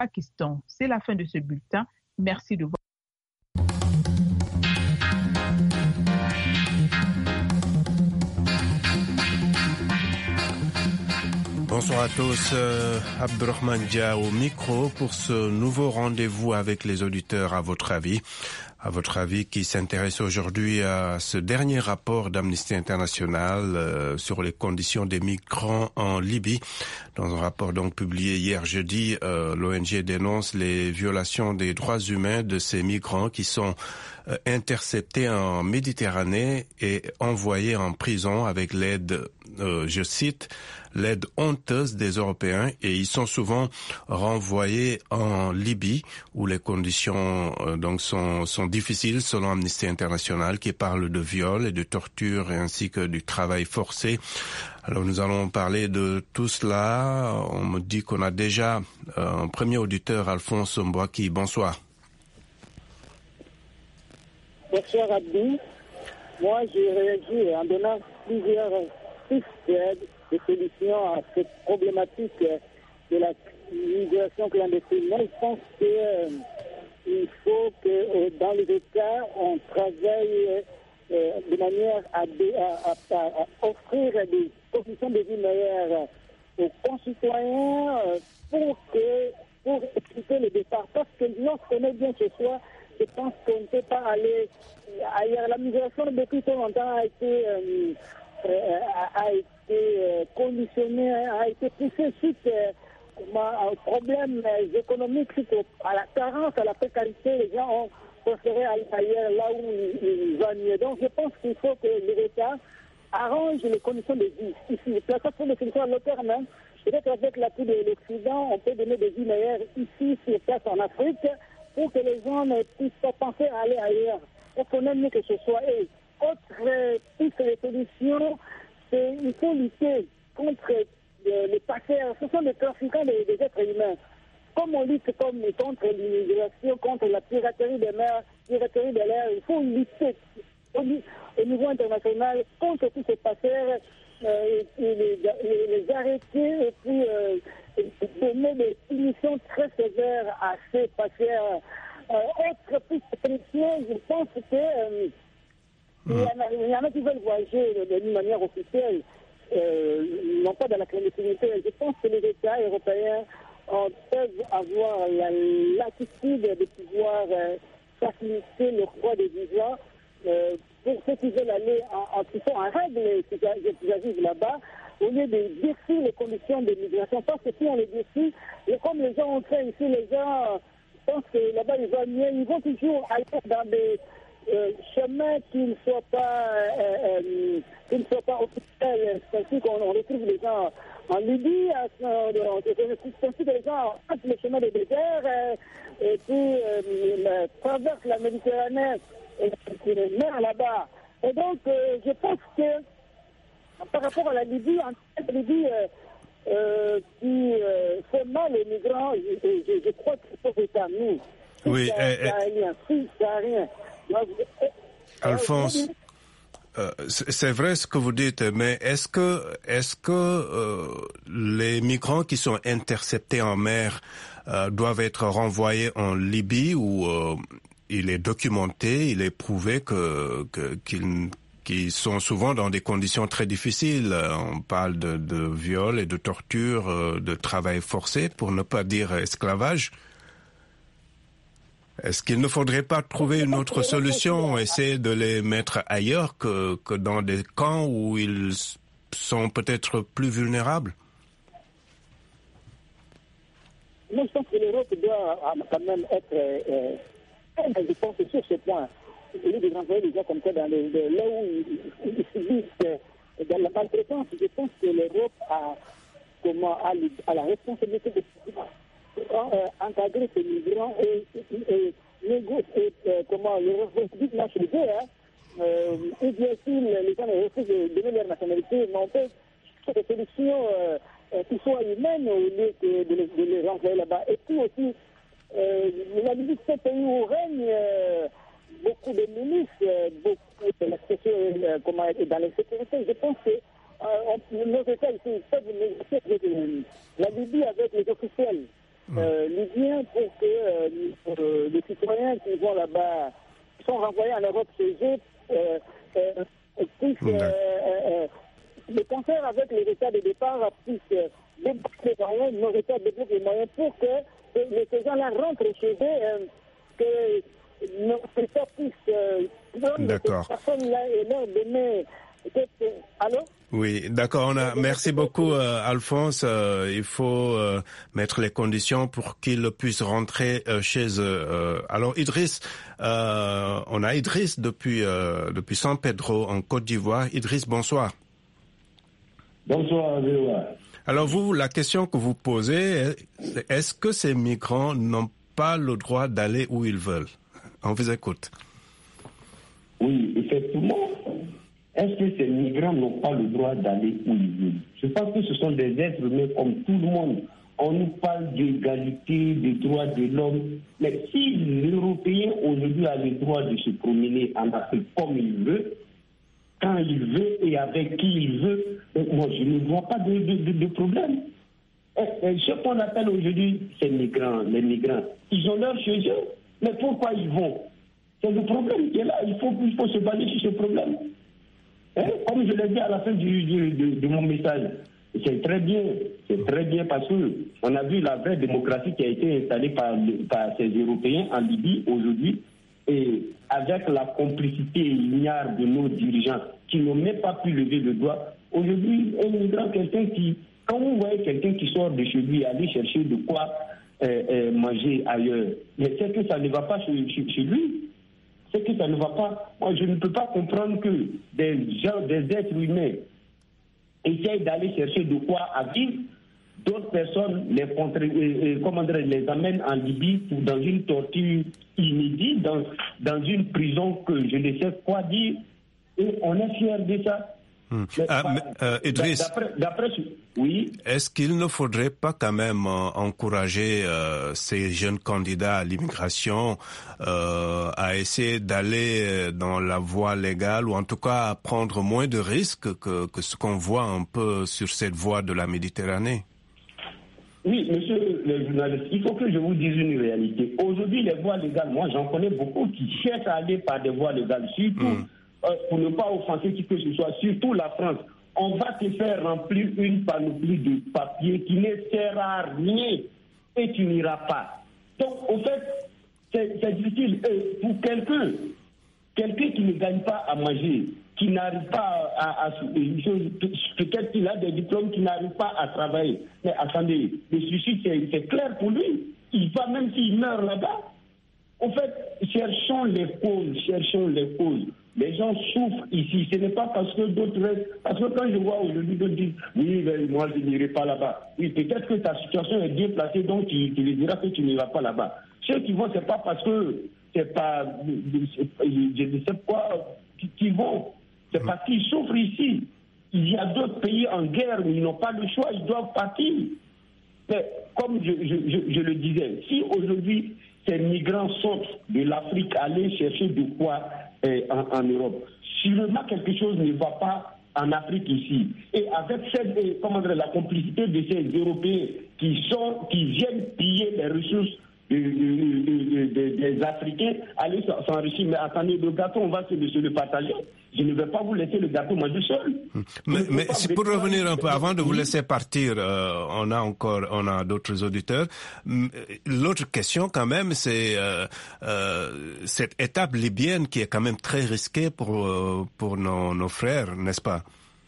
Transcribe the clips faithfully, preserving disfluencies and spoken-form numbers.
Pakistan. C'est la fin de ce bulletin. Merci de votre Bonsoir à tous, euh, Abdurrahman Dia au micro pour ce nouveau rendez-vous avec les auditeurs à votre avis. À votre avis, qui s'intéresse aujourd'hui à ce dernier rapport d'Amnesty International euh, sur les conditions des migrants en Libye. Dans un rapport donc publié hier jeudi, euh, l'O N G dénonce les violations des droits humains de ces migrants qui sont euh, interceptés en Méditerranée et envoyés en prison avec l'aide, euh, je cite, l'aide honteuse des Européens, et ils sont souvent renvoyés en Libye où les conditions euh, donc sont, sont difficiles selon Amnesty International, qui parle de viol et de torture ainsi que du travail forcé. Alors nous allons parler de tout cela. On me dit qu'on a déjà euh, un premier auditeur, Alphonse Mbouaki. Bonsoir. Bonsoir Abdi. Moi j'ai réagi en donnant plusieurs pistes de solutions à cette problématique de la migration clandestine. Moi, je pense qu'il euh, faut que euh, dans les États, on travaille euh, de manière à, à, à, à offrir des conditions de vie meilleures aux concitoyens euh, pour que pour expliquer le départ. Parce que lorsqu'on est bien chez soi, je pense qu'on ne peut pas aller ailleurs. La migration depuis trop longtemps a été euh, Euh, a, a été euh, conditionné, a été poussé suite euh, à un problème euh, économique, suite à la carence, à la précarité. Les gens ont préféré aller ailleurs, là où ils, ils vont mieux. Donc je pense qu'il faut que l'État arrange les conditions de vie. Ici, la façon de solution à long terme, peut-être avec l'appui de l'Occident, on peut donner des vies meilleures ici, sur place en Afrique, pour que les gens ne puissent pas penser à aller ailleurs. Et qu'on aime mieux que ce soit eux. Autre piste de solution, c'est il faut lutter contre euh, les passeurs. Ce sont des trafiquants des, des êtres humains. Comme on lutte comme, contre l'immigration, contre la piraterie des mers, piraterie de l'air, il faut lutter au, au niveau international contre tous ces passeurs, euh, et les, les, les arrêter et puis euh, donner des punitions très sévères à ces passeurs. Euh, autre piste de solution, je pense que euh, Il y, en a, il y en a qui veulent voyager d'une manière officielle, euh, non pas dans la clandestinité. Je pense que les États européens euh, peuvent avoir la latitude de pouvoir euh, faciliter le droit des visas euh, pour ceux qui veulent aller en, en, qui sont en règle, qui arrivent là-bas, au lieu de défier les conditions de migration. Parce que si on les défie, et comme les gens ont fait ici, les gens pensent que là-bas ils vont mieux, ils vont toujours aller dans des Euh, chemin qui ne soit pas euh, euh, qui ne soit pas officiel. C'est ainsi qu'on on retrouve les gens en Libye, c'est ainsi que les gens passent le chemin des déserts euh, et puis euh, traversent la Méditerranée et les mers là-bas. Et donc euh, je pense que par rapport à la Libye, en fait, la Libye euh, euh, qui euh, fait mal aux migrants, je, je, je crois qu'il faut que ça nous. Oui, ça, euh, ça a rien, si, ça a rien. Alphonse, euh, c'est vrai ce que vous dites, mais est-ce que, est-ce que euh, les migrants qui sont interceptés en mer euh, doivent être renvoyés en Libye où euh, il est documenté, il est prouvé que, que qu'ils, qu'ils sont souvent dans des conditions très difficiles. On parle de, de viol et de torture, de travail forcé, pour ne pas dire esclavage. Est-ce qu'il ne faudrait pas trouver une autre solution, essayer de les mettre ailleurs que, que dans des camps où ils sont peut-être plus vulnérables? Moi, je pense que l'Europe doit quand même être, euh, euh, je pense, sur ce point. Au lieu de renvoyer les gens comme ça dans les, de, là où ils, ils subissent euh, dans la maltraitance, je pense que l'Europe a, comment, a, a la responsabilité de Euh, encadrer ces migrants et, et, et négocier euh, comment les républiques nationales, hein, euh, et bien sûr les gens refusent de donner leur nationalité, mais on peut faire des solutions euh, euh, qui soient humaines au lieu de, de, les, de les renvoyer là-bas. Et puis aussi, euh, la Libye, c'est un pays où règne euh, beaucoup de milices, euh, beaucoup de la situation euh, comment, dans la sécurité. Je pense que euh, nos États ici peuvent négocier avec la Libye avec les officiels. Euh, Libyens moyens pour que euh, euh, les citoyens qui vont là-bas, qui sont renvoyés en Europe chez eux, euh, euh, puissent, euh, euh, le concert avec les États de départ puissent débloquer les moyens, nos États débloquent les moyens pour que euh, ces gens-là rentrent chez eux, euh, que nos États puissent euh, prendre ces personnes-là et leur donner... Allô? Oui, d'accord. On a. Merci beaucoup, euh, Alphonse. Euh, il faut euh, mettre les conditions pour qu'ils puissent rentrer euh, chez eux. Euh, alors, Idriss, euh, on a Idriss depuis euh, depuis San Pedro en Côte d'Ivoire. Idriss, bonsoir. Bonsoir, Léoa. Alors, vous, la question que vous posez, est-ce que ces migrants n'ont pas le droit d'aller où ils veulent? On vous écoute. Oui, effectivement. Est-ce que ces migrants n'ont pas le droit d'aller où ils veulent? Je pense que ce sont des êtres humains comme tout le monde. On nous parle d'égalité, des droits de l'homme. Mais si l'Européen aujourd'hui a le droit de se promener en Afrique comme il veut, quand il veut et avec qui il veut, moi je ne vois pas de, de, de, de problème. Et, et ce qu'on appelle aujourd'hui ces migrants, les migrants, ils ont leur chez eux. Mais pourquoi ils vont? C'est le problème qui est là. Il faut, il faut se baser sur ce problème. Hein? Comme je l'ai dit à la fin du, du, de, de mon message, c'est très bien, c'est très bien parce qu'on a vu la vraie démocratie qui a été installée par, par ces Européens en Libye aujourd'hui, et avec la complicité ignare de nos dirigeants qui n'ont même pas pu lever le doigt. Aujourd'hui, un migrant, quelqu'un qui, quand vous voyez quelqu'un qui sort de chez lui, aller chercher de quoi euh, euh, manger ailleurs, mais c'est que ça ne va pas chez, chez, chez lui. C'est que ça ne va pas. Moi, je ne peux pas comprendre que des gens, des êtres humains essayent d'aller chercher de quoi à vivre. D'autres personnes les, contre, euh, comment dire, les amènent en Libye pour, dans une torture inédite, dans, dans une prison que je ne sais quoi dire. Et on est fiers de ça. Hum. Ah, mais, euh, Idriss, d'après, d'après, oui. Est-ce qu'il ne faudrait pas quand même euh, encourager euh, ces jeunes candidats à l'immigration euh, à essayer d'aller dans la voie légale ou en tout cas à prendre moins de risques que, que ce qu'on voit un peu sur cette voie de la Méditerranée? Oui, monsieur le journaliste, il faut que je vous dise une réalité. Aujourd'hui, les voies légales, moi j'en connais beaucoup qui cherchent à aller par des voies légales, surtout... Hum. Euh, pour ne pas offenser qui que ce soit, surtout la France, on va te faire remplir une panoplie de papiers qui ne sert à rien et tu n'iras pas. Donc, au fait, c'est, c'est difficile. Et pour quelqu'un, quelqu'un qui ne gagne pas à manger, qui n'arrive pas à... à, à peut-être qu'il a des diplômes, qui n'arrive pas à travailler. Mais attendez, le suicide, c'est, c'est clair pour lui. Il va, même s'il meurt là-bas. En fait, cherchons les causes, cherchons les causes. Les gens souffrent ici. Ce n'est pas parce que d'autres restent. Parce que quand je vois aujourd'hui d'autres disent oui, mais moi je n'irai pas là-bas. Oui, peut-être que ta situation est bien placée, donc tu, tu lui diras que tu n'iras pas là-bas. Ceux qui vont, c'est pas parce que c'est pas. Je ne sais pas qui, qui vont. C'est parce qu'ils souffrent ici. Il y a d'autres pays en guerre où ils n'ont pas le choix, ils doivent partir. Mais comme je, je, je, je le disais, si aujourd'hui ces migrants sortent de l'Afrique, aller chercher de quoi eh, en, en Europe, sûrement quelque chose ne va pas en Afrique ici. Et avec cette, eh, comment dire, la complicité de ces Européens qui sont, qui viennent piller les ressources de, de, de, de, des Africains, aller s'enrichir. Mais attendez, le gâteau, on va se, se le partager. Je ne vais pas vous laisser le gâteau manger seul. Mais, mais si pour revenir un peu, avant de vous laisser partir, euh, on a encore, on a d'autres auditeurs. L'autre question quand même, c'est euh, euh, cette étape libyenne qui est quand même très risquée pour euh, pour nos, nos frères, n'est-ce pas?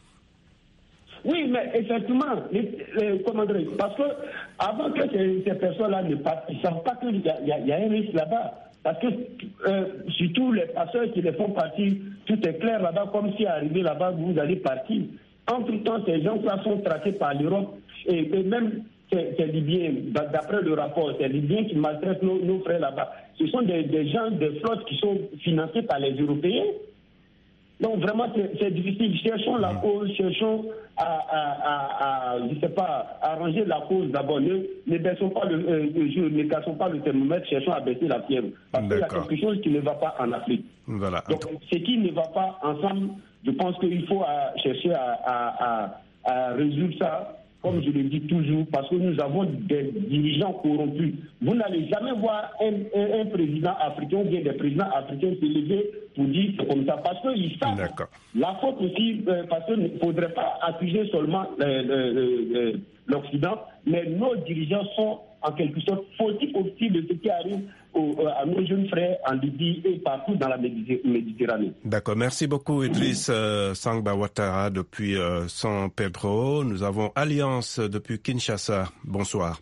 Oui, mais effectivement, les, les, comment dire, parce que avant que ces, ces personnes-là ne partent, ils ne savent pas qu'il y a, il y a, il y a un risque là-bas. Parce que euh, surtout les passeurs qui les font partir, tout est clair là-bas, comme si arrivé là-bas, vous allez partir. Entre-temps, ces gens-là sont traqués par l'Europe et, et même ces, ces Libyens, d'après le rapport, ces Libyens qui maltraitent nos, nos frères là-bas, ce sont des, des gens, des flottes qui sont financés par les Européens. Donc vraiment, c'est, c'est difficile. Cherchons la cause, cherchons à, à, à, à je sais pas, arranger la cause d'abord. Ne, ne baissons pas le, euh, ne cassons pas le thermomètre, cherchons à baisser la fièvre. Parce qu'il y a quelque chose qui ne va pas en Afrique. Voilà. Donc, ce qui ne va pas ensemble, je pense qu'il faut à, chercher à, à, à, à résoudre ça comme je le dis toujours, parce que nous avons des dirigeants corrompus. Vous n'allez jamais voir un, un, un président africain ou bien des présidents africains se lever pour dire c'est comme ça, parce qu'ils savent. D'accord. La faute aussi, euh, parce qu'il ne faudrait pas accuser seulement euh, euh, euh, l'Occident, mais nos dirigeants sont en quelque sorte fautifs aussi de ce qui arrive aux, à nos jeunes frères en Libye et partout dans la Méditerranée. D'accord. Merci beaucoup, Idriss euh, Sangba Ouattara depuis euh, San Pedro. Nous avons Alliance depuis Kinshasa. Bonsoir.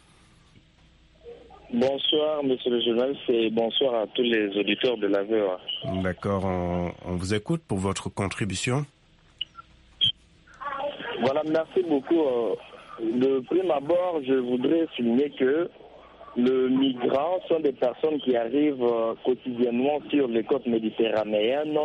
Bonsoir, monsieur le journaliste, et bonsoir à tous les auditeurs de la V O A. D'accord. On, on vous écoute pour votre contribution. Voilà, merci beaucoup. De prime abord, je voudrais souligner que les migrants sont des personnes qui arrivent quotidiennement sur les côtes méditerranéennes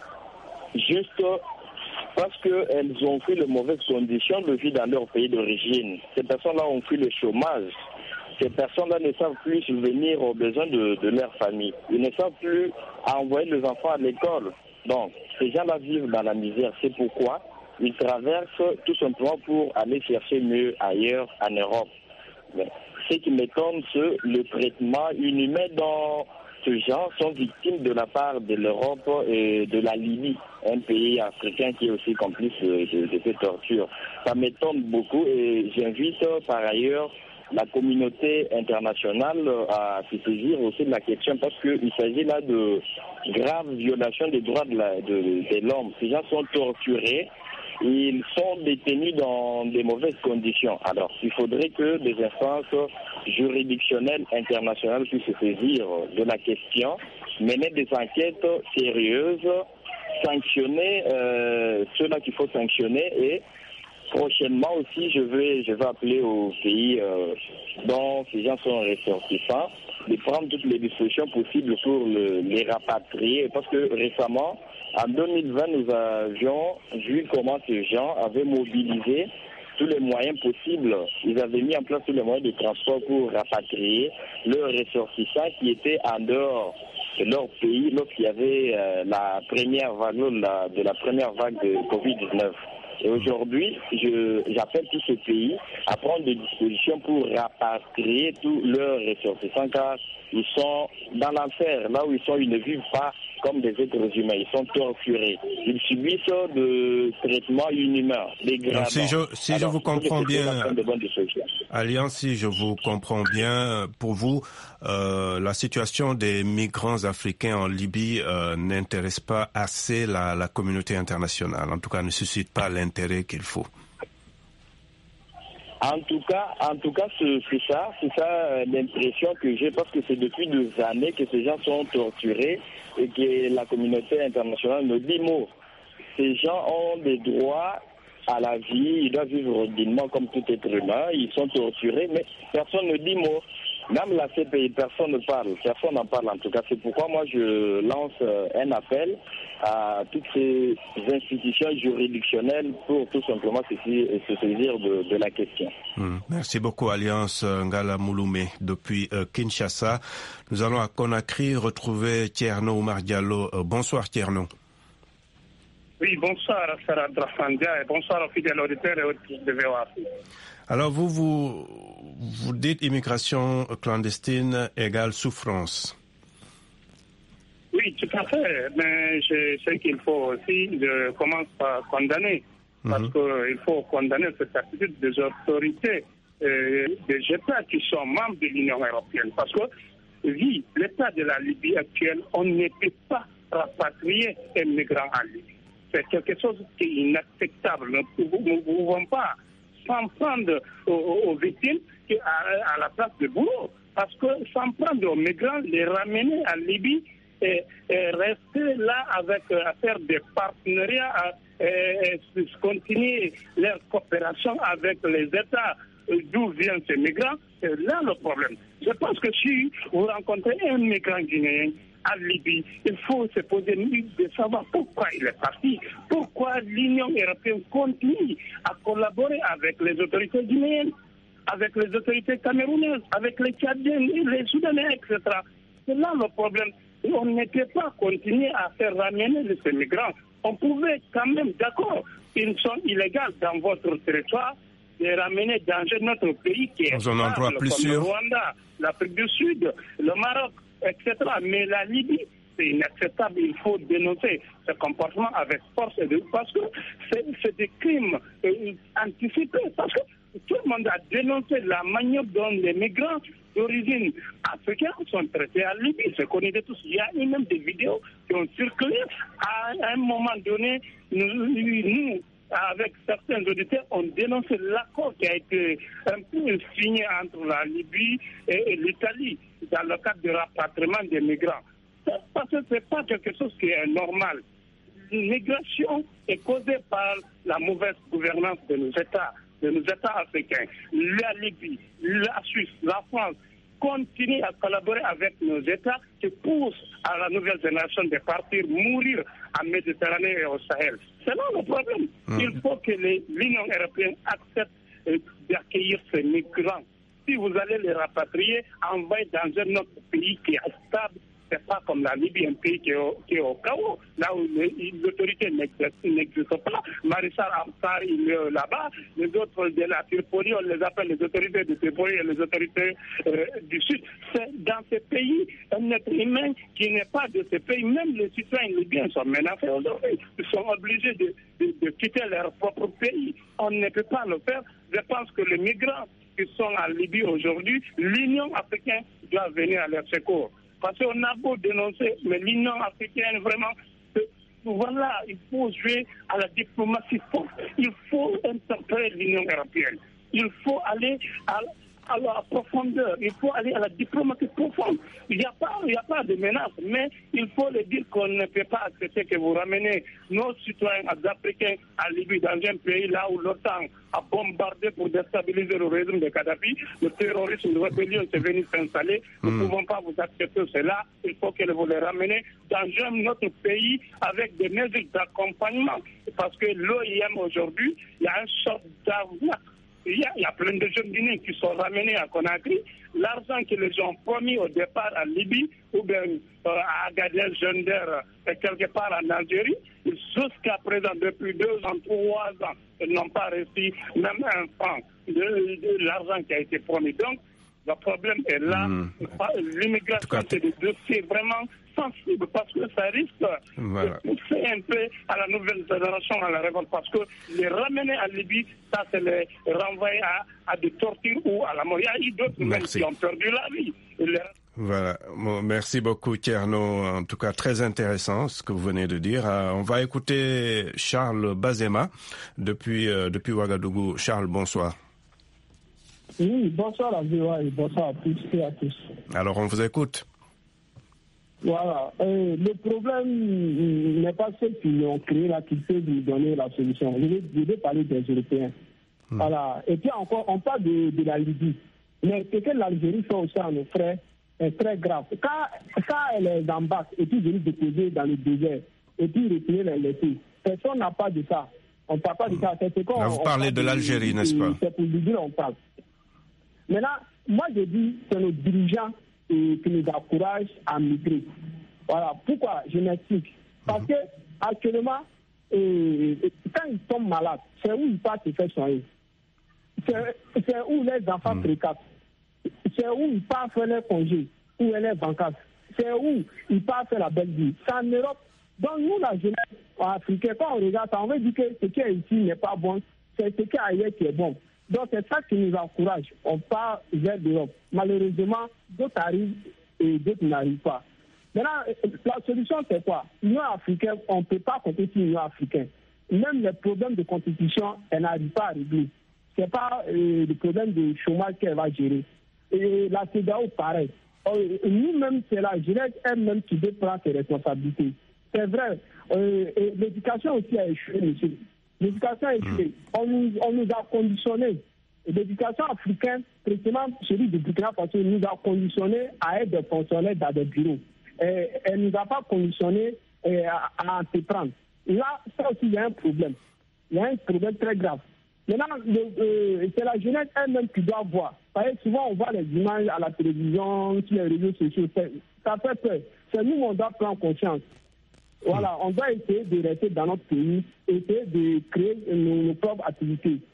juste parce qu'elles ont fui les mauvaises conditions de vie dans leur pays d'origine. Ces personnes-là ont fui le chômage. Ces personnes-là ne savent plus subvenir aux besoins de, de leur famille. Ils ne savent plus envoyer les enfants à l'école. Donc, ces gens-là vivent dans la misère. C'est pourquoi ils traversent tout simplement pour aller chercher mieux ailleurs en Europe. Mais ce qui m'étonne, c'est le traitement inhumain dont ces gens sont victimes de la part de l'Europe et de la Libye, un pays africain qui est aussi complice de, de, de ces tortures. Ça m'étonne beaucoup et j'invite par ailleurs la communauté internationale à se saisir aussi de la question parce qu'il s'agit là de graves violations des droits de, la, de, de l'homme. Ces gens sont torturés. Ils sont détenus dans de mauvaises conditions. Alors, il faudrait que des instances juridictionnelles internationales puissent se saisir de la question, mener des enquêtes sérieuses, sanctionner euh, ceux-là qu'il faut sanctionner et prochainement aussi, je vais, je vais appeler aux pays euh, dont ces gens sont ressortissants de prendre toutes les dispositions possibles pour le, les rapatrier. Parce que récemment, en deux mille vingt, nous avions vu comment ces gens avaient mobilisé tous les moyens possibles. Ils avaient mis en place tous les moyens de transport pour rapatrier leurs ressortissants qui étaient en dehors de leur pays lorsqu'il y avait euh, la première vague la, de la première vague de covid dix-neuf. Et aujourd'hui, je, j'appelle tous ces pays à prendre des dispositions pour rapatrier tous leurs ressortissants car ils sont dans l'enfer. Là où ils sont, ils ne vivent pas comme des êtres humains. Ils sont torturés. Ils subissent de traitements inhumains, dégradants. Si je, si Alors, je vous comprends bien, Alliance, si je vous comprends bien, pour vous, euh, la situation des migrants africains en Libye euh, n'intéresse pas assez la, la communauté internationale. En tout cas, ne suscite pas l'intérêt qu'il faut. En tout cas, en tout cas, c'est, c'est ça, c'est ça euh, l'impression que j'ai parce que c'est depuis des années que ces gens sont torturés et que la communauté internationale me dit mot. Ces gens ont des droits à la vie, ils doivent vivre dignement comme tout être humain, ils sont torturés, mais personne ne dit mot. Même la C P I, personne ne parle, personne n'en parle en tout cas. C'est pourquoi moi je lance un appel à toutes ces institutions juridictionnelles pour tout simplement se saisir de, de la question. Mmh. Merci beaucoup Alliance Ngala Mouloumé depuis euh, Kinshasa. Nous allons à Conakry retrouver Tierno Oumar Diallo. Euh, bonsoir Tierno. Oui, bonsoir Sarah Abdrafmandia et bonsoir aux fidèles auditeurs et auditrices de V O A. Alors vous, vous, vous dites immigration clandestine égale souffrance. Oui, tout à fait. Mais je sais qu'il faut aussi, je commence par condamner. Parce mmh. qu'il faut condamner cette attitude des autorités, euh, des États qui sont membres de l'Union européenne. Parce que, oui, l'état de la Libye actuelle, on ne peut pas rapatrier un migrant en Libye. C'est quelque chose qui est inacceptable. Nous ne pouvons pas s'en prendre aux, aux victimes à, à la place de boulot. Parce que s'en prendre aux migrants, les ramener en Libye et, et rester là avec, à faire des partenariats, à, et, et continuer leur coopération avec les États d'où viennent ces migrants, c'est là le problème. Je pense que si vous rencontrez un migrant guinéen en Libye, il faut se poser de savoir pourquoi il est parti, pourquoi l'Union européenne continue à collaborer avec les autorités guinéennes, avec les autorités camerounaises, avec les Tchadiens, les Soudanais, et cetera. C'est là le problème. On ne peut pas continuer à faire ramener ces migrants. On pouvait quand même, d'accord, ils sont illégaux dans votre territoire, les ramener dans un autre pays qui est dans un endroit plus comme sûr. le Rwanda, l'Afrique du Sud, le Maroc, et cetera. Mais la Libye, c'est inacceptable. Il faut dénoncer ce comportement avec force et de parce que c'est, c'est des crimes euh, anticipés. Parce que tout le monde a dénoncé la manière dont les migrants d'origine africaine sont traités en Libye. C'est connu de tous. Il y a eu même des vidéos qui ont circulé. À un moment donné, nous, nous avec certains auditeurs, on dénoncé l'accord qui a été un peu signé entre la Libye et, et l'Italie dans le cadre du rapatriement des migrants. Parce que ce n'est pas quelque chose qui est normal. L'immigration est causée par la mauvaise gouvernance de nos États, de nos États africains. La Libye, la Suisse, la France continuent à collaborer avec nos États qui poussent à la nouvelle génération de partir mourir en Méditerranée et au Sahel. C'est là le problème. Mmh. Il faut que les, l'Union européenne accepte euh, d'accueillir ces migrants. Si vous allez les rapatrier, envoyer dans un autre pays qui est stable, c'est pas comme la Libye, un pays qui est au, qui est au chaos, là où les, l'autorité n'existe, n'existe pas. Marissal Haftar, il est là-bas. Les autres de la Tripoli, on les appelle les autorités de Tripoli et les autorités euh, du Sud. C'est dans ces pays, un être humain qui n'est pas de ces pays, même les citoyens libyens sont menacés aujourd'hui. Ils sont obligés de, de, de quitter leur propre pays. On ne peut pas le faire. Je pense que les migrants qui sont en Libye aujourd'hui, l'Union africaine doit venir à leur secours. Parce qu'on a beau dénoncer, mais l'Union africaine, vraiment, voilà, il faut jouer à la diplomatie forte. Il faut interpeller l'Union européenne. Il faut aller à, à la profondeur. Il faut aller à la diplomatie profonde. Il n'y a pas, il n'y a pas de menace, mais il faut le dire qu'on ne peut pas accepter que vous ramenez nos citoyens africains à Libye, dans un pays là où l'OTAN a bombardé pour déstabiliser le régime de Kadhafi. Le terrorisme, la rébellion s'est venu s'installer. Nous ne mmh. pouvons pas vous accepter cela. Il faut que vous les ramenez dans un autre pays avec des mesures d'accompagnement. Parce que l'O I M aujourd'hui, il y a un sort d'arnaque. Il y, a, il y a plein de jeunes Guinéens qui sont ramenés à Conakry. L'argent qu'ils les ont promis au départ en Libye, ou bien euh, à Agadez, Gender, et quelque part en Algérie, jusqu'à présent, depuis deux ans, trois ans, ils n'ont pas reçu même un franc de, de l'argent qui a été promis. Donc, le problème est là. Mmh. L'immigration, c'est des dossiers vraiment sensibles parce que ça risque voilà. de pousser un peu à la nouvelle génération à la révolte. Parce que les ramener à Libye, ça, c'est les renvoyer à, à des tortures ou à la mort. Il y a eu d'autres même qui ont perdu la vie. Les... Voilà. Bon, merci beaucoup, Tierno. En tout cas, très intéressant ce que vous venez de dire. Euh, on va écouter Charles Bazema depuis, euh, depuis Ouagadougou. Charles, bonsoir. Oui, bonsoir à vous et bonsoir à tous et à tous. Alors, on vous écoute. Voilà. Euh, le problème n'est pas ceux qui l'ont créé là qui peuvent nous donner la solution. Je vais, je vais parler des Européens. Hmm. Voilà. Et puis encore, on parle de, de la Libye. Mais ce que l'Algérie fait aussi à nos frères est très grave. Quand, quand elle est en bas et puis venir déposer dans le désert et puis retirer les laisser, personne n'a pas de ça. On ne parle pas de ça. C'est ce qu'on, là, vous parlez de l'Algérie, n'est-ce pas? C'est pour le dire on parle. Maintenant, moi je dis c'est nos dirigeants qui nous encouragent à migrer. Voilà. Pourquoi? Je m'explique. Parce que actuellement, euh, quand ils tombent malades, c'est où ils partent se faire soigner. C'est, c'est où les enfants mmh. fréquentent. C'est où ils partent faire les congés, où les vacances. C'est où ils partent faire la belle vie. C'est en Europe. Donc nous, la jeunesse africaine, quand on regarde ça, on veut dire que ce qui est ici n'est pas bon, c'est ce qui est ailleurs qui est bon. Donc c'est ça qui nous encourage. On part vers l'Europe. Malheureusement, d'autres arrivent et d'autres n'arrivent pas. Maintenant, la solution c'est quoi? L'Union africaine, on ne peut pas compter sur l'Union africaine. Même les problèmes de constitution, elle n'arrive pas à régler. Ce n'est pas euh, le problème de chômage qu'elle va gérer. Et la C E D A O, pareil. Nous-mêmes, c'est la jeunesse elle-même qui doit prendre ses responsabilités. C'est vrai. Euh, l'éducation aussi a échoué, monsieur. L'éducation a échoué. On nous, on nous a conditionnés. L'éducation africaine, précisément celui du Burkina Faso, nous a conditionnés à être des fonctionnaires dans des bureaux. Et, elle ne nous a pas conditionnés à, à entreprendre. Là, ça aussi, il y a un problème. Il y a un problème très grave. Maintenant, le, euh, c'est la jeunesse elle-même qui doit voir. Parce que souvent, on voit les images à la télévision, sur les réseaux sociaux. Ça fait peur. C'est nous, on doit prendre conscience. Voilà, on doit essayer de rester dans notre pays, essayer de créer nos, nos propres activités.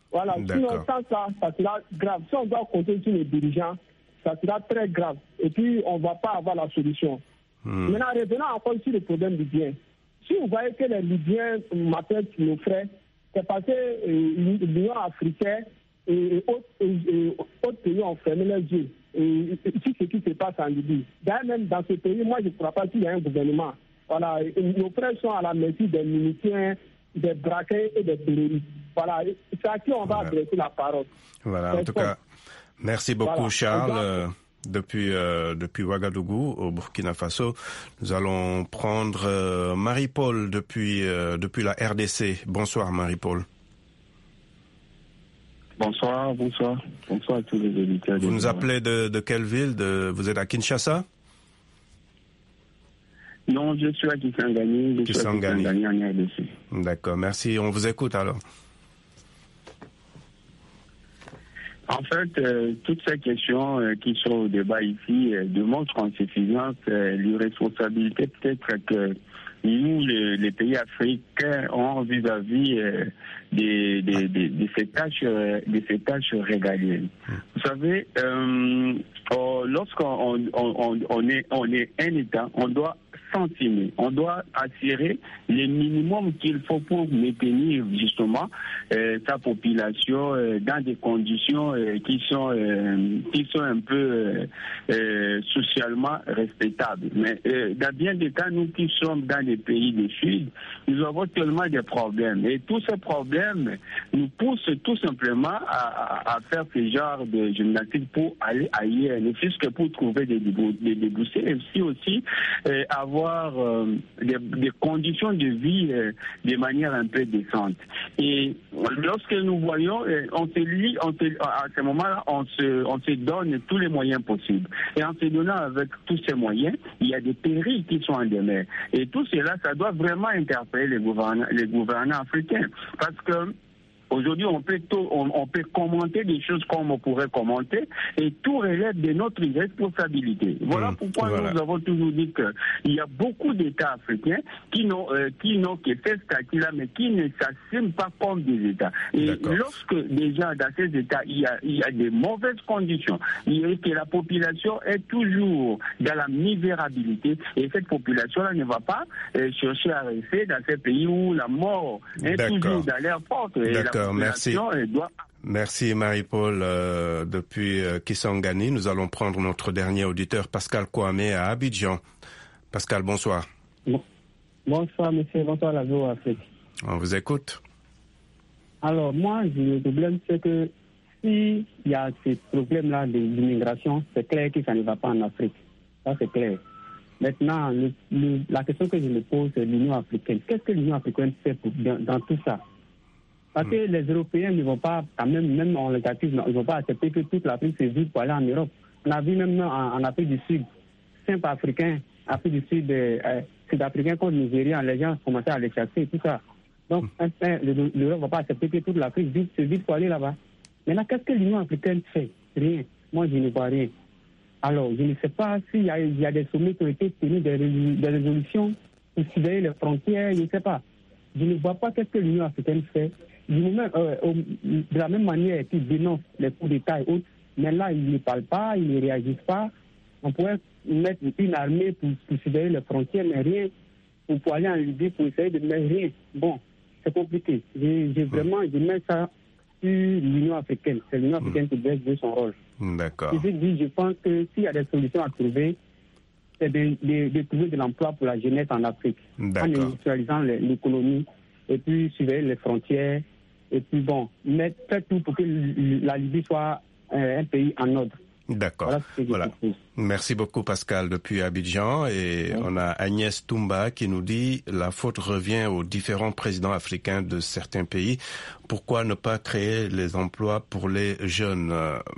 Voilà, sinon, sans ça, ça sera grave. Si on doit compter sur les dirigeants, ça sera très grave. Et puis, on ne va pas avoir la solution. Mmh. Maintenant, revenons encore sur le problème libyen. Si vous voyez que les Libyens m'appellent nos frères, c'est parce que euh, l'Union africaine et autres pays ont fermé leurs yeux. Et sur ce qui se passe en Libye. D'ailleurs, même dans ce pays, moi, je ne crois pas qu'il y a un gouvernement. Voilà, nos frères sont à la merci des miliciens, des braquets et des terroristes. Voilà, c'est à qui on va voilà. adresser la parole. Voilà, en tout cas, merci beaucoup, voilà. Charles. Euh, depuis, euh, depuis Ouagadougou, au Burkina Faso, nous allons prendre euh, Marie-Paul depuis, euh, depuis la R D C. Bonsoir, Marie-Paul. Bonsoir, bonsoir. Bonsoir à tous les auditeurs. Vous nous appelez de, de quelle ville de, Vous êtes à Kinshasa? Non, je suis à Kisangani. Je suis à Kisangani en R D C. D'accord, merci. On vous écoute alors. En fait, euh, toutes ces questions euh, qui sont au débat ici euh, démontrent en suffisance euh, l'irresponsabilité peut-être que nous, les, les pays africains, ont vis-à-vis euh, de, de, de, de ces tâches, euh, de ces tâches régaliennes. Vous savez, euh, oh, lorsqu'on on, on, on est, on est un État, on doit s'entimer, on doit assurer les minimums qu'il faut pour maintenir justement euh, sa population euh, dans des conditions euh, qui sont euh, qui sont un peu euh, euh, socialement respectables. Mais euh, dans bien des cas, nous qui sommes dans les pays du Sud, nous avons tellement de problèmes. Et tous ces problèmes nous poussent tout simplement à, à, à faire ce genre de gymnastique pour aller ailleurs, ne fût-ce que pour trouver des débouchés, et aussi, aussi euh, avoir Euh, des, des conditions de vie euh, de manière un peu décente. Et lorsque nous voyons, euh, on se lit, on se, à ce moment-là, on se, on se donne tous les moyens possibles. Et en se donnant avec tous ces moyens, il y a des périls qui sont en demeure. Et tout cela, ça doit vraiment interpeller les gouvernants, les gouvernants africains. Parce que aujourd'hui, on peut, tout, on, on peut commenter des choses comme on pourrait commenter, et tout relève de notre responsabilité. Voilà mmh, pourquoi voilà. nous avons toujours dit qu'il y a beaucoup d'États africains qui n'ont euh, qui n'ont que ce statut-là, mais qui ne s'assument pas comme des États. Et lorsque déjà dans ces États, il y a, il y a des mauvaises conditions, il y a que la population est toujours dans la misérabilité, et cette population-là ne va pas euh, chercher à rester dans ces pays où la mort est D'accord. toujours dans l'air porte. D'accord, merci. Doit... Merci Marie-Paul euh, depuis euh, Kisangani. Nous allons prendre notre dernier auditeur, Pascal Kwame à Abidjan. Pascal, bonsoir. Bon. Bonsoir monsieur, bonsoir la Voix Afrique. On vous écoute. Alors moi, le problème c'est que s'il y a ces problèmes-là d'immigration, c'est clair que ça ne va pas en Afrique. Ça c'est clair. Maintenant, le, le, la question que je me pose, c'est l'Union africaine. Qu'est-ce que l'Union africaine fait pour, dans, dans tout ça? Parce que les Européens ne vont pas, quand même, même en négatif, ils ne vont pas accepter que toute l'Afrique se vide pour aller en Europe. On a vu même en, en Afrique du Sud, simple africain, Afrique du Sud, euh, Sud-Africain contre Nigérian, les gens commençaient à les chasser et tout ça. Donc, l'Europe ne va pas accepter que toute l'Afrique se vide pour aller là-bas. Maintenant, qu'est-ce que l'Union africaine fait? Rien. Moi, je ne vois rien. Alors, je ne sais pas s'il y a, il y a des sommets qui ont été tenus, des, des résolutions pour surveiller les frontières, je ne sais pas. Je ne vois pas qu'est-ce que l'Union africaine fait. Du moment, euh, de la même manière qu'ils dénoncent les coups d'État et autres, mais là, ils ne parlent pas, ils ne réagissent pas. On pourrait mettre une armée pour, pour surveiller les frontières, mais rien. Pour, pour aller en Libye, pour essayer de mettre rien. Bon, c'est compliqué. J'ai, j'ai vraiment, je mets ça sur l'Union africaine. C'est l'Union africaine qui doit jouer son rôle. D'accord. Je dis, je pense que s'il y a des solutions à trouver, c'est de, de, de trouver de l'emploi pour la jeunesse en Afrique. D'accord. En industrialisant l'économie, et puis surveiller les frontières. Et puis bon, mettre faire tout pour que la Libye soit euh, un pays en ordre. D'accord. Voilà. voilà. Merci beaucoup Pascal depuis Abidjan. Et oui. On a Agnès Toumba qui nous dit la faute revient aux différents présidents africains de certains pays. Pourquoi ne pas créer les emplois pour les jeunes?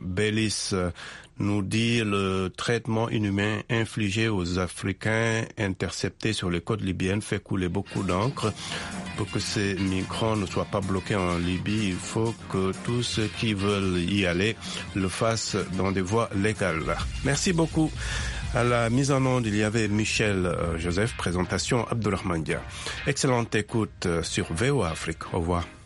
Bélis nous dit le traitement inhumain infligé aux Africains interceptés sur les côtes libyennes fait couler beaucoup d'encre. Pour que ces migrants ne soient pas bloqués en Libye, il faut que tous ceux qui veulent y aller le fassent dans des voies légales. Merci beaucoup. À la mise en onde, il y avait Michel euh, Joseph, présentation Abdulrahman Dia. Excellente écoute sur V O A Afrique. Au revoir.